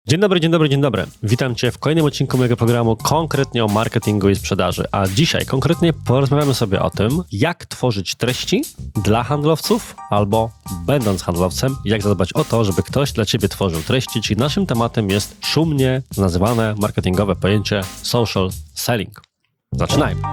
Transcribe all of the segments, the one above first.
Dzień dobry, dzień dobry, dzień dobry. Witam Cię w kolejnym odcinku mojego programu konkretnie o marketingu i sprzedaży. A dzisiaj konkretnie porozmawiamy sobie o tym, jak tworzyć treści dla handlowców albo będąc handlowcem, jak zadbać o to, żeby ktoś dla Ciebie tworzył treści, czyli naszym tematem jest szumnie nazywane marketingowe pojęcie social selling. Zaczynajmy.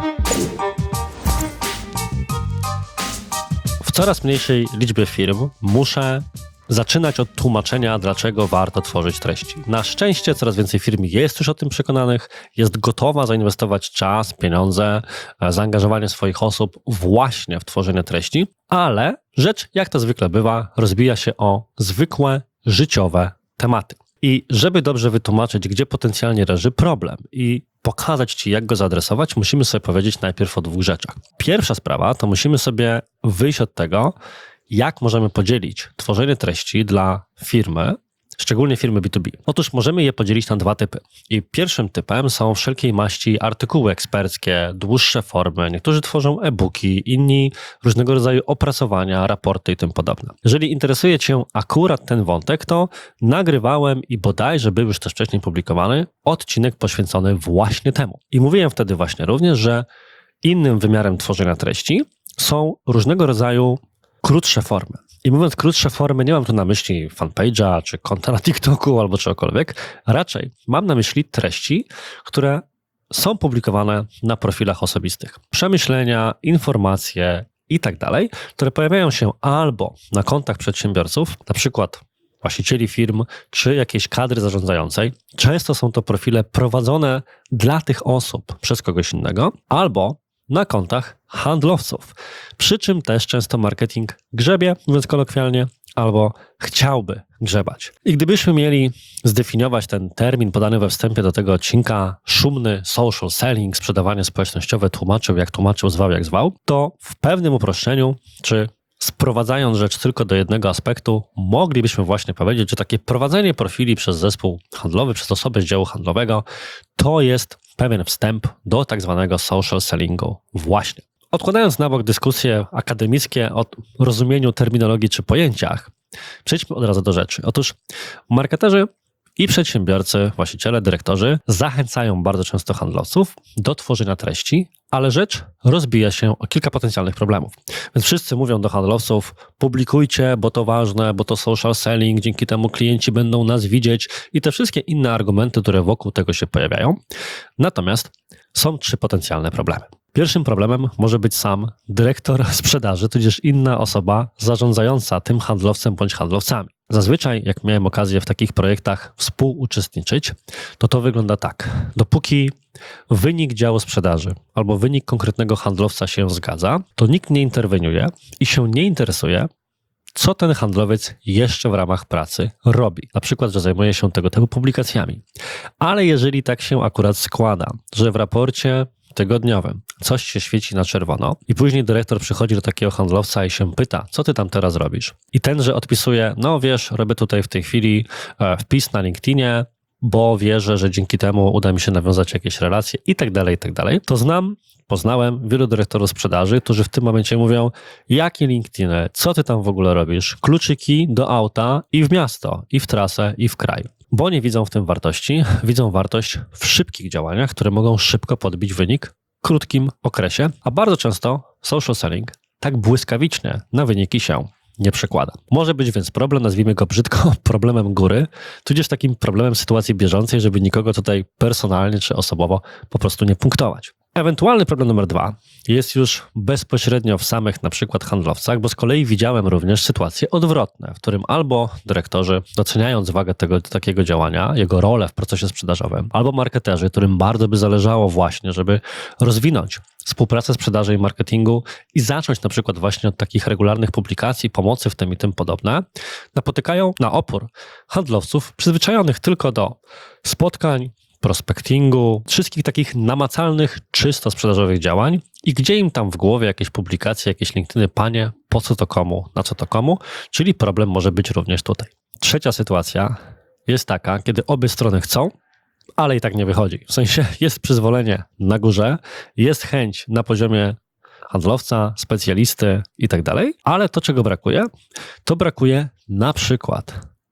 W coraz mniejszej liczbie firm muszę zaczynać od tłumaczenia, dlaczego warto tworzyć treści. Na szczęście coraz więcej firm jest już o tym przekonanych, jest gotowa zainwestować czas, pieniądze, zaangażowanie swoich osób właśnie w tworzenie treści, ale rzecz, jak to zwykle bywa, rozbija się o zwykłe, życiowe tematy. I żeby dobrze wytłumaczyć, gdzie potencjalnie leży problem i pokazać Ci, jak go zaadresować, musimy sobie powiedzieć najpierw o dwóch rzeczach. Pierwsza sprawa to musimy sobie wyjść od tego, jak możemy podzielić tworzenie treści dla firmy, szczególnie firmy B2B. Otóż możemy je podzielić na dwa typy. I pierwszym typem są wszelkiej maści artykuły eksperckie, dłuższe formy. Niektórzy tworzą e-booki, inni różnego rodzaju opracowania, raporty i tym podobne. Jeżeli interesuje Cię akurat ten wątek, to nagrywałem i bodajże był już też wcześniej publikowany odcinek poświęcony właśnie temu. I mówiłem wtedy właśnie również, że innym wymiarem tworzenia treści są różnego rodzaju krótsze formy. I mówiąc krótsze formy, nie mam tu na myśli fanpage'a, czy konta na TikToku, albo czegokolwiek. Raczej mam na myśli treści, które są publikowane na profilach osobistych. Przemyślenia, informacje i tak dalej, które pojawiają się albo na kontach przedsiębiorców, na przykład właścicieli firm, czy jakiejś kadry zarządzającej. Często są to profile prowadzone dla tych osób przez kogoś innego, albo na kontach handlowców. Przy czym też często marketing grzebie, mówiąc kolokwialnie, albo chciałby grzebać. I gdybyśmy mieli zdefiniować ten termin podany we wstępie do tego odcinka, szumny social selling, sprzedawanie społecznościowe, tłumaczył, zwał jak zwał, to w pewnym uproszczeniu, czy sprowadzając rzecz tylko do jednego aspektu, moglibyśmy właśnie powiedzieć, że takie prowadzenie profili przez zespół handlowy, przez osobę z działu handlowego, to jest pewien wstęp do tak zwanego social sellingu właśnie. Odkładając na bok dyskusje akademickie o rozumieniu terminologii czy pojęciach, przejdźmy od razu do rzeczy. Otóż marketerzy i przedsiębiorcy, właściciele, dyrektorzy zachęcają bardzo często handlowców do tworzenia treści, ale rzecz rozbija się o kilka potencjalnych problemów. Więc wszyscy mówią do handlowców, publikujcie, bo to ważne, bo to social selling, dzięki temu klienci będą nas widzieć i te wszystkie inne argumenty, które wokół tego się pojawiają. Natomiast są trzy potencjalne problemy. Pierwszym problemem może być sam dyrektor sprzedaży, tudzież inna osoba zarządzająca tym handlowcem bądź handlowcami. Zazwyczaj, jak miałem okazję w takich projektach współuczestniczyć, to wygląda tak. Dopóki wynik działu sprzedaży albo wynik konkretnego handlowca się zgadza, to nikt nie interweniuje i się nie interesuje, co ten handlowiec jeszcze w ramach pracy robi. Na przykład, że zajmuje się tego typu publikacjami. Ale jeżeli tak się akurat składa, że w raporcie tygodniowym coś się świeci na czerwono i później dyrektor przychodzi do takiego handlowca i się pyta, co ty tam teraz robisz? I tenże odpisuje, no wiesz, robię tutaj w tej chwili wpis na LinkedInie, bo wierzę, że dzięki temu uda mi się nawiązać jakieś relacje i tak dalej, to poznałem wielu dyrektorów sprzedaży, którzy w tym momencie mówią, jakie LinkedIn, co ty tam w ogóle robisz? Kluczyki do auta i w miasto, i w trasę, i w kraj. Bo nie widzą w tym wartości, widzą wartość w szybkich działaniach, które mogą szybko podbić wynik w krótkim okresie, a bardzo często social selling tak błyskawicznie na wyniki się nie przekłada. Może być więc problem, nazwijmy go brzydko, problemem góry, tudzież takim problemem sytuacji bieżącej, żeby nikogo tutaj personalnie czy osobowo po prostu nie punktować. Ewentualny problem numer 2 jest już bezpośrednio w samych na przykład handlowcach, bo z kolei widziałem również sytuacje odwrotne, w którym albo dyrektorzy, doceniając wagę tego takiego działania, jego rolę w procesie sprzedażowym, albo marketerzy, którym bardzo by zależało właśnie, żeby rozwinąć współpracę sprzedaży i marketingu i zacząć na przykład właśnie od takich regularnych publikacji, pomocy w tym i tym podobne, napotykają na opór handlowców przyzwyczajonych tylko do spotkań, prospectingu, wszystkich takich namacalnych, czysto sprzedażowych działań i gdzie im tam w głowie jakieś publikacje, jakieś LinkedIny, panie, po co to komu, na co to komu, czyli problem może być również tutaj. Trzecia sytuacja jest taka, kiedy obie strony chcą, ale i tak nie wychodzi. W sensie jest przyzwolenie na górze, jest chęć na poziomie handlowca, specjalisty i tak dalej, ale to czego brakuje? To brakuje na przykład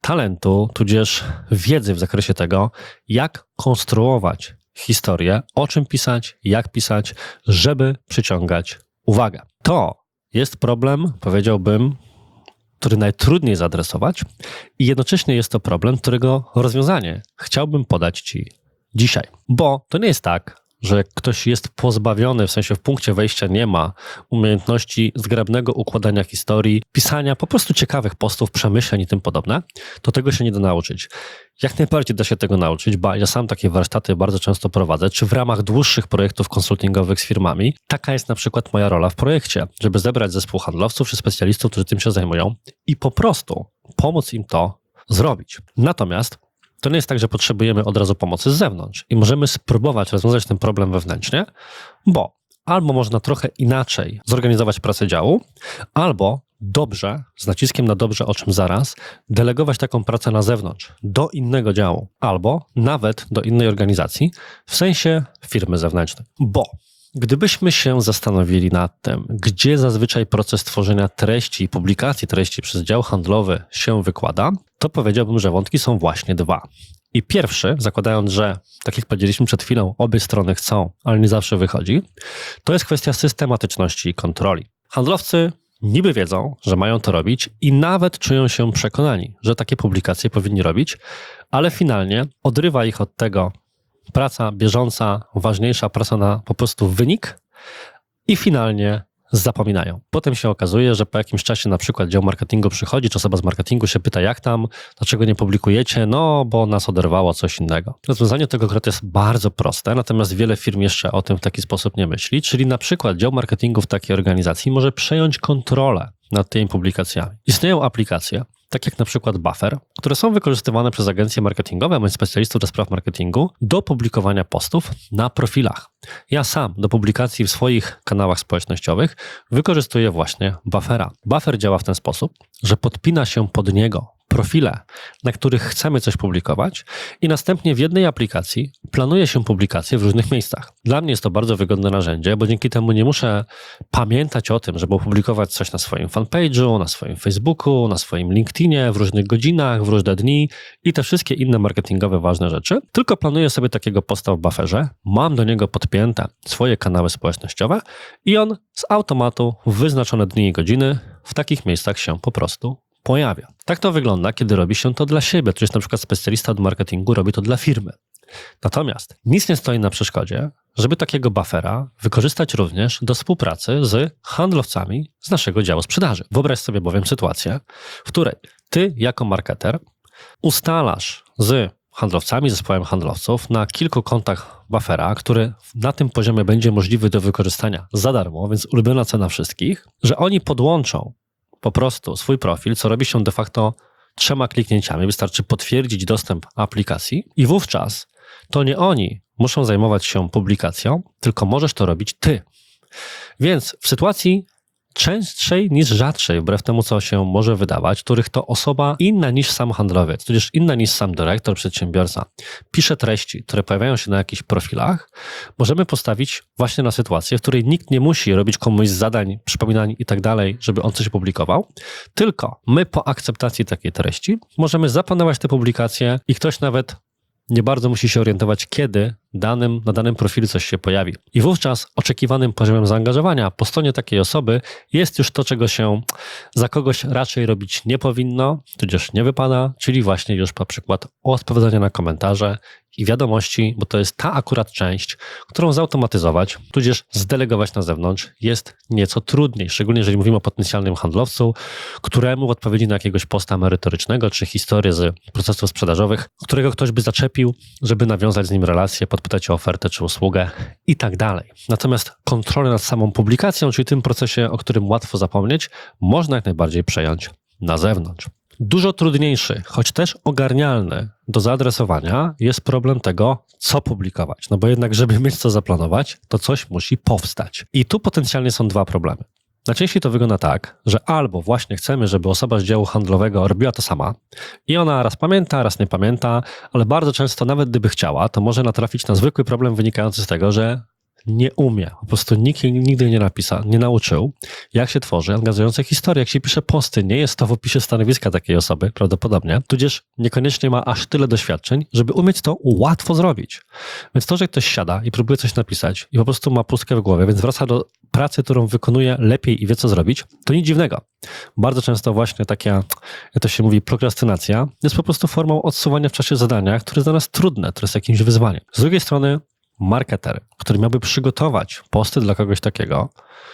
talentu, tudzież wiedzy w zakresie tego, jak konstruować historię, o czym pisać, jak pisać, żeby przyciągać uwagę. To jest problem, powiedziałbym, który najtrudniej zaadresować i jednocześnie jest to problem, którego rozwiązanie chciałbym podać Ci dzisiaj. Bo to nie jest tak, że ktoś jest pozbawiony, w sensie w punkcie wejścia nie ma umiejętności zgrabnego układania historii, pisania po prostu ciekawych postów, przemyśleń i tym podobne, to tego się nie da nauczyć. Jak najbardziej da się tego nauczyć, bo ja sam takie warsztaty bardzo często prowadzę, czy w ramach dłuższych projektów konsultingowych z firmami. Taka jest na przykład moja rola w projekcie, żeby zebrać zespół handlowców czy specjalistów, którzy tym się zajmują i po prostu pomóc im to zrobić. Natomiast to nie jest tak, że potrzebujemy od razu pomocy z zewnątrz i możemy spróbować rozwiązać ten problem wewnętrznie, bo albo można trochę inaczej zorganizować pracę działu, albo dobrze, z naciskiem na dobrze, o czym zaraz, delegować taką pracę na zewnątrz, do innego działu, albo nawet do innej organizacji, w sensie firmy zewnętrznej. Bo gdybyśmy się zastanowili nad tym, gdzie zazwyczaj proces tworzenia treści i publikacji treści przez dział handlowy się wykłada, to powiedziałbym, że wątki są właśnie dwa. I pierwszy, zakładając, że, tak jak powiedzieliśmy przed chwilą, obie strony chcą, ale nie zawsze wychodzi, to jest kwestia systematyczności i kontroli. Handlowcy niby wiedzą, że mają to robić i nawet czują się przekonani, że takie publikacje powinni robić, ale finalnie odrywa ich od tego praca bieżąca, ważniejsza praca na po prostu wynik i finalnie zapominają. Potem się okazuje, że po jakimś czasie na przykład dział marketingu przychodzi, czy osoba z marketingu się pyta, jak tam, dlaczego nie publikujecie? No, bo nas oderwało coś innego. Rozwiązanie tego akurat jest bardzo proste, natomiast wiele firm jeszcze o tym w taki sposób nie myśli, czyli na przykład dział marketingu w takiej organizacji może przejąć kontrolę nad tymi publikacjami. Istnieją aplikacje, tak jak na przykład Buffer, które są wykorzystywane przez agencje marketingowe, bądź specjalistów do spraw marketingu do publikowania postów na profilach. Ja sam do publikacji w swoich kanałach społecznościowych wykorzystuję właśnie Buffera. Buffer działa w ten sposób, że podpina się pod niego profile, na których chcemy coś publikować i następnie w jednej aplikacji planuje się publikacje w różnych miejscach. Dla mnie jest to bardzo wygodne narzędzie, bo dzięki temu nie muszę pamiętać o tym, żeby opublikować coś na swoim fanpage'u, na swoim Facebooku, na swoim LinkedInie, w różnych godzinach, w różne dni i te wszystkie inne marketingowe ważne rzeczy, tylko planuję sobie takiego posta w Bufferze, mam do niego podpięte swoje kanały społecznościowe i on z automatu w wyznaczone dni i godziny w takich miejscach się po prostu pojawia. Tak to wygląda, kiedy robi się to dla siebie, to jest na przykład specjalista od marketingu robi to dla firmy. Natomiast nic nie stoi na przeszkodzie, żeby takiego buffera wykorzystać również do współpracy z handlowcami z naszego działu sprzedaży. Wyobraź sobie bowiem sytuację, w której ty jako marketer ustalasz z handlowcami, zespołem handlowców na kilku kontach buffera, który na tym poziomie będzie możliwy do wykorzystania za darmo, więc ulubiona cena wszystkich, że oni podłączą po prostu swój profil, co robi się de facto 3 kliknięciami. Wystarczy potwierdzić dostęp aplikacji i wówczas to nie oni muszą zajmować się publikacją, tylko możesz to robić ty. Więc w sytuacji częstszej niż rzadszej, wbrew temu, co się może wydawać, których to osoba inna niż sam handlowiec, tudzież inna niż sam dyrektor, przedsiębiorca, pisze treści, które pojawiają się na jakichś profilach, możemy postawić właśnie na sytuację, w której nikt nie musi robić komuś zadań, przypominań i tak dalej, żeby on coś publikował, tylko my po akceptacji takiej treści możemy zaplanować te publikacje i ktoś nawet nie bardzo musi się orientować, kiedy na danym profilu coś się pojawi. I wówczas oczekiwanym poziomem zaangażowania po stronie takiej osoby jest już to, czego się za kogoś raczej robić nie powinno, tudzież nie wypada, czyli właśnie już na przykład odpowiadanie na komentarze i wiadomości, bo to jest ta akurat część, którą zautomatyzować, tudzież zdelegować na zewnątrz jest nieco trudniej, szczególnie jeżeli mówimy o potencjalnym handlowcu, któremu w odpowiedzi na jakiegoś posta merytorycznego czy historię z procesów sprzedażowych, którego ktoś by zaczepił, żeby nawiązać z nim relację, podpytać o ofertę czy usługę i tak dalej. Natomiast kontrolę nad samą publikacją, czyli tym procesie, o którym łatwo zapomnieć, można jak najbardziej przejąć na zewnątrz. Dużo trudniejszy, choć też ogarnialny do zaadresowania jest problem tego, co publikować. No bo jednak, żeby mieć co zaplanować, to coś musi powstać. I tu potencjalnie są 2 problemy. Najczęściej to wygląda tak, że albo właśnie chcemy, żeby osoba z działu handlowego robiła to sama i ona raz pamięta, raz nie pamięta, ale bardzo często nawet gdyby chciała, to może natrafić na zwykły problem wynikający z tego, że nie umie, po prostu nikt nigdy nie nauczył, jak się tworzy angażujące historie, jak się pisze posty. Nie jest to w opisie stanowiska takiej osoby, prawdopodobnie, tudzież niekoniecznie ma aż tyle doświadczeń, żeby umieć to łatwo zrobić. Więc to, że ktoś siada i próbuje coś napisać i po prostu ma pustkę w głowie, więc wraca do pracy, którą wykonuje lepiej i wie, co zrobić, to nic dziwnego. Bardzo często właśnie taka, jak to się mówi, prokrastynacja jest po prostu formą odsuwania w czasie zadania, które jest dla nas trudne, które jest jakimś wyzwaniem. Z drugiej strony marketer, który miałby przygotować posty dla kogoś takiego,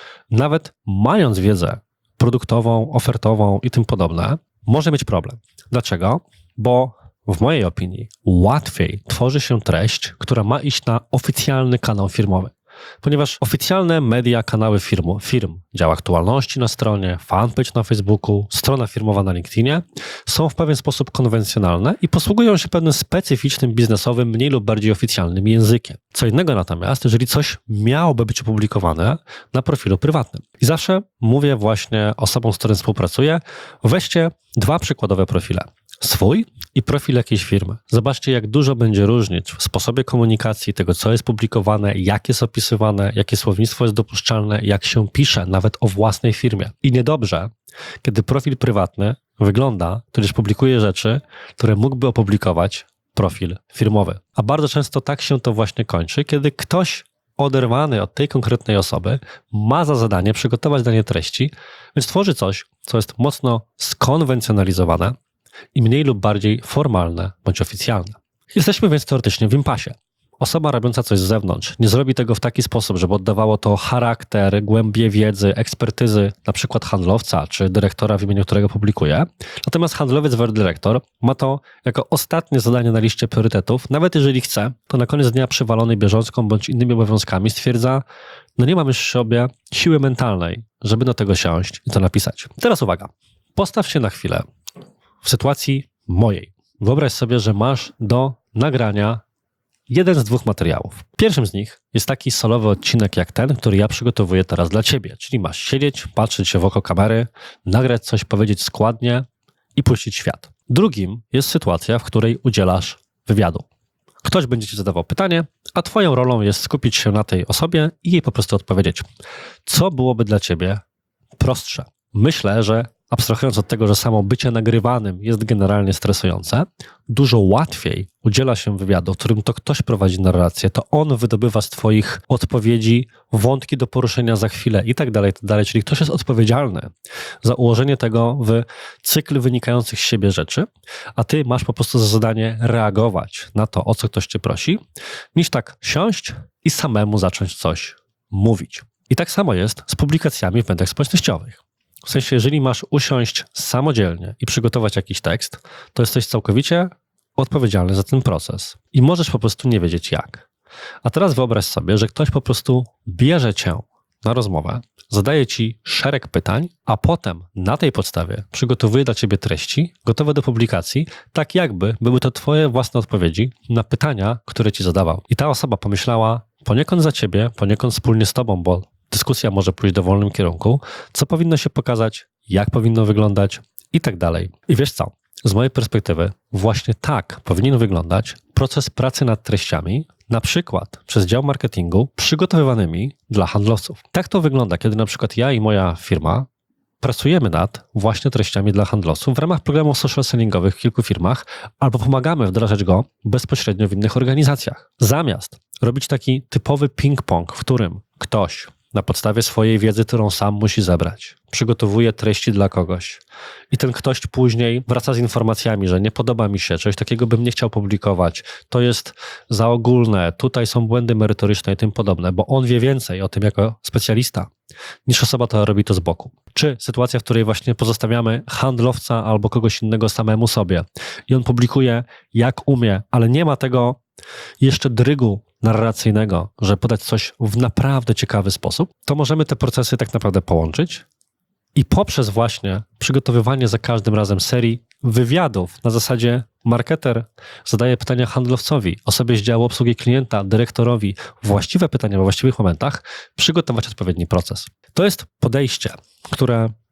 nawet mając wiedzę produktową, ofertową i tym podobne, może mieć problem. Dlaczego? Bo w mojej opinii łatwiej tworzy się treść, która ma iść na oficjalny kanał firmowy. Ponieważ oficjalne media, kanały firm, dział aktualności na stronie, fanpage na Facebooku, strona firmowa na LinkedInie są w pewien sposób konwencjonalne i posługują się pewnym specyficznym, biznesowym, mniej lub bardziej oficjalnym językiem. Co innego natomiast, jeżeli coś miałoby być opublikowane na profilu prywatnym. I zawsze mówię właśnie osobom, z którymi współpracuję, weźcie 2 przykładowe profile. Swój i profil jakiejś firmy. Zobaczcie, jak dużo będzie różnic w sposobie komunikacji tego, co jest publikowane, jak jest opisywane, jakie słownictwo jest dopuszczalne, jak się pisze nawet o własnej firmie. I niedobrze, kiedy profil prywatny wygląda, tudzież publikuje rzeczy, które mógłby opublikować profil firmowy. A bardzo często tak się to właśnie kończy, kiedy ktoś oderwany od tej konkretnej osoby ma za zadanie przygotować dla niej treści, więc tworzy coś, co jest mocno skonwencjonalizowane, i mniej lub bardziej formalne bądź oficjalne. Jesteśmy więc teoretycznie w impasie. Osoba robiąca coś z zewnątrz nie zrobi tego w taki sposób, żeby oddawało to charakter, głębię wiedzy, ekspertyzy na przykład handlowca czy dyrektora, w imieniu którego publikuje. Natomiast handlowiec dyrektor ma to jako ostatnie zadanie na liście priorytetów. Nawet jeżeli chce, to na koniec dnia przywalony bieżączką bądź innymi obowiązkami stwierdza, no nie mam już w sobie siły mentalnej, żeby do tego siąść i to napisać. Teraz uwaga, postaw się na chwilę w sytuacji mojej. Wyobraź sobie, że masz do nagrania jeden z 2 materiałów. Pierwszym z nich jest taki solowy odcinek jak ten, który ja przygotowuję teraz dla ciebie. Czyli masz siedzieć, patrzeć się w oko kamery, nagrać coś, powiedzieć składnie i puścić świat. Drugim jest sytuacja, w której udzielasz wywiadu. Ktoś będzie ci zadawał pytanie, a twoją rolą jest skupić się na tej osobie i jej po prostu odpowiedzieć. Co byłoby dla ciebie prostsze? Myślę, że abstrahując od tego, że samo bycie nagrywanym jest generalnie stresujące, dużo łatwiej udziela się wywiadu, w którym to ktoś prowadzi narrację, to on wydobywa z twoich odpowiedzi wątki do poruszenia za chwilę i tak dalej, czyli ktoś jest odpowiedzialny za ułożenie tego w cykl wynikających z siebie rzeczy, a ty masz po prostu za zadanie reagować na to, o co ktoś cię prosi, niż tak siąść i samemu zacząć coś mówić. I tak samo jest z publikacjami w mediach społecznościowych. W sensie, jeżeli masz usiąść samodzielnie i przygotować jakiś tekst, to jesteś całkowicie odpowiedzialny za ten proces. I możesz po prostu nie wiedzieć jak. A teraz wyobraź sobie, że ktoś po prostu bierze cię na rozmowę, zadaje ci szereg pytań, a potem na tej podstawie przygotowuje dla ciebie treści gotowe do publikacji, tak jakby były to twoje własne odpowiedzi na pytania, które ci zadawał. I ta osoba pomyślała poniekąd za ciebie, poniekąd wspólnie z tobą, bo dyskusja może pójść w dowolnym kierunku, co powinno się pokazać, jak powinno wyglądać i tak dalej. I wiesz co? Z mojej perspektywy właśnie tak powinien wyglądać proces pracy nad treściami, na przykład przez dział marketingu przygotowywanymi dla handlowców. Tak to wygląda, kiedy na przykład ja i moja firma pracujemy nad właśnie treściami dla handlowców w ramach programów social sellingowych w kilku firmach albo pomagamy wdrażać go bezpośrednio w innych organizacjach. Zamiast robić taki typowy ping-pong, w którym ktoś na podstawie swojej wiedzy, którą sam musi zebrać, przygotowuje treści dla kogoś i ten ktoś później wraca z informacjami, że nie podoba mi się, czegoś takiego bym nie chciał publikować, to jest za ogólne, tutaj są błędy merytoryczne i tym podobne, bo on wie więcej o tym jako specjalista, niż osoba, która robi to z boku. Czy sytuacja, w której właśnie pozostawiamy handlowca albo kogoś innego samemu sobie i on publikuje jak umie, ale nie ma tego jeszcze drygu narracyjnego, że podać coś w naprawdę ciekawy sposób, to możemy te procesy tak naprawdę połączyć i poprzez właśnie przygotowywanie za każdym razem serii wywiadów na zasadzie marketer zadaje pytania handlowcowi, osobie z działu obsługi klienta, dyrektorowi, właściwe pytania we właściwych momentach, przygotować odpowiedni proces. To jest podejście, które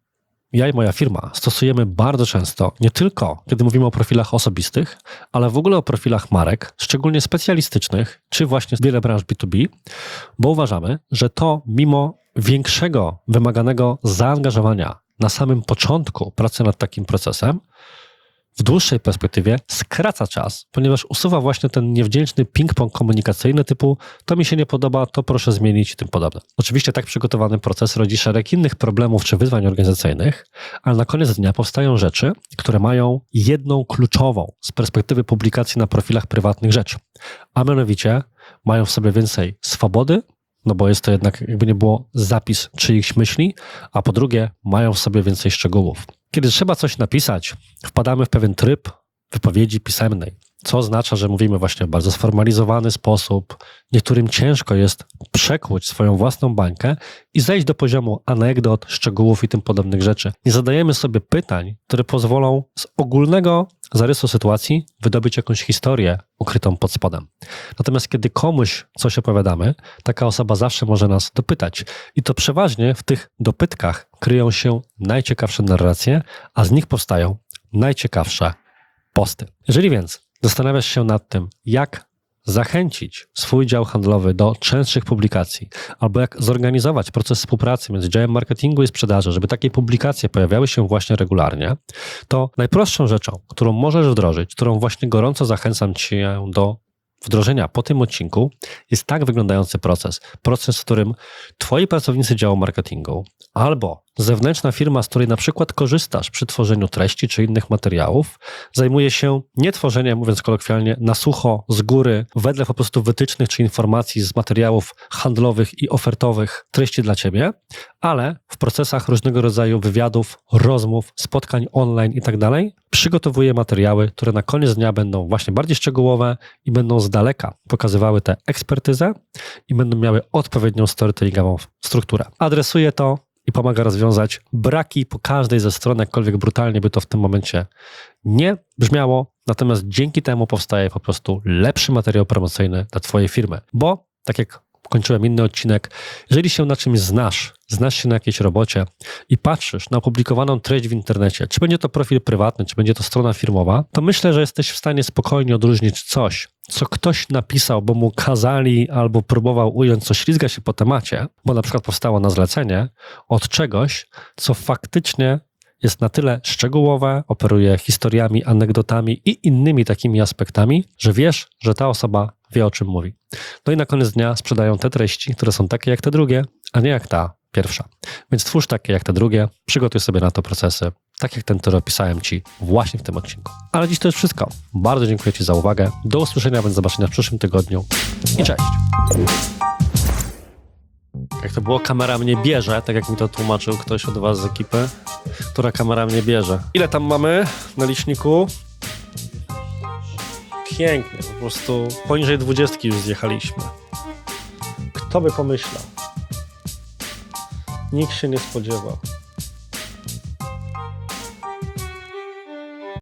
ja i moja firma stosujemy bardzo często, nie tylko kiedy mówimy o profilach osobistych, ale w ogóle o profilach marek, szczególnie specjalistycznych, czy właśnie wiele branż B2B, bo uważamy, że to mimo większego wymaganego zaangażowania na samym początku pracy nad takim procesem, w dłuższej perspektywie skraca czas, ponieważ usuwa właśnie ten niewdzięczny ping-pong komunikacyjny typu to mi się nie podoba, to proszę zmienić i tym podobne. Oczywiście tak przygotowany proces rodzi szereg innych problemów czy wyzwań organizacyjnych, ale na koniec dnia powstają rzeczy, które mają jedną kluczową z perspektywy publikacji na profilach prywatnych rzecz, a mianowicie mają w sobie więcej swobody, no bo jest to jednak, jakby nie było, zapis czyichś myśli, a po drugie mają w sobie więcej szczegółów. Kiedy trzeba coś napisać, wpadamy w pewien tryb wypowiedzi pisemnej, co oznacza, że mówimy właśnie w bardzo sformalizowany sposób. Niektórym ciężko jest przekłuć swoją własną bańkę i zejść do poziomu anegdot, szczegółów i tym podobnych rzeczy. Nie zadajemy sobie pytań, które pozwolą z ogólnego zarysu sytuacji wydobyć jakąś historię ukrytą pod spodem. Natomiast kiedy komuś coś opowiadamy, taka osoba zawsze może nas dopytać. I to przeważnie w tych dopytkach kryją się najciekawsze narracje, a z nich powstają najciekawsze posty. Jeżeli więc zastanawiasz się nad tym, jak zachęcić swój dział handlowy do częstszych publikacji, albo jak zorganizować proces współpracy między działem marketingu i sprzedaży, żeby takie publikacje pojawiały się właśnie regularnie, to najprostszą rzeczą, którą możesz wdrożyć, którą właśnie gorąco zachęcam Cię do wdrożenia po tym odcinku, jest tak wyglądający proces. Proces, w którym Twoi pracownicy działu marketingu albo zewnętrzna firma, z której na przykład korzystasz przy tworzeniu treści czy innych materiałów, zajmuje się nie tworzeniem, mówiąc kolokwialnie, na sucho, z góry, wedle po prostu wytycznych czy informacji z materiałów handlowych i ofertowych treści dla Ciebie, ale w procesach różnego rodzaju wywiadów, rozmów, spotkań online i tak dalej, przygotowuje materiały, które na koniec dnia będą właśnie bardziej szczegółowe i będą z daleka pokazywały tę ekspertyzę i będą miały odpowiednią storytellingową strukturę. Adresuje to i pomaga rozwiązać braki po każdej ze stron, jakkolwiek brutalnie by to w tym momencie nie brzmiało, natomiast dzięki temu powstaje po prostu lepszy materiał promocyjny dla Twojej firmy, bo tak jak kończyłem inny odcinek, jeżeli się na czymś znasz się na jakiejś robocie i patrzysz na opublikowaną treść w internecie, czy będzie to profil prywatny, czy będzie to strona firmowa, to myślę, że jesteś w stanie spokojnie odróżnić coś, co ktoś napisał, bo mu kazali albo próbował ująć, co ślizga się po temacie, bo na przykład powstało na zlecenie, od czegoś, co faktycznie jest na tyle szczegółowe, operuje historiami, anegdotami i innymi takimi aspektami, że wiesz, że ta osoba wie, o czym mówi. No i na koniec dnia sprzedają te treści, które są takie jak te drugie, a nie jak ta pierwsza. Więc twórz takie jak te drugie, przygotuj sobie na to procesy, tak jak ten, który opisałem Ci właśnie w tym odcinku. Ale dziś to już wszystko. Bardzo dziękuję Ci za uwagę. Do usłyszenia, bądź zobaczenia w przyszłym tygodniu i cześć! Jak to było, kamera mnie bierze, tak jak mi to tłumaczył ktoś od Was z ekipy, która kamera mnie bierze. Ile tam mamy na liczniku? Pięknie, po prostu poniżej 20 już zjechaliśmy. Kto by pomyślał? Nikt się nie spodziewał.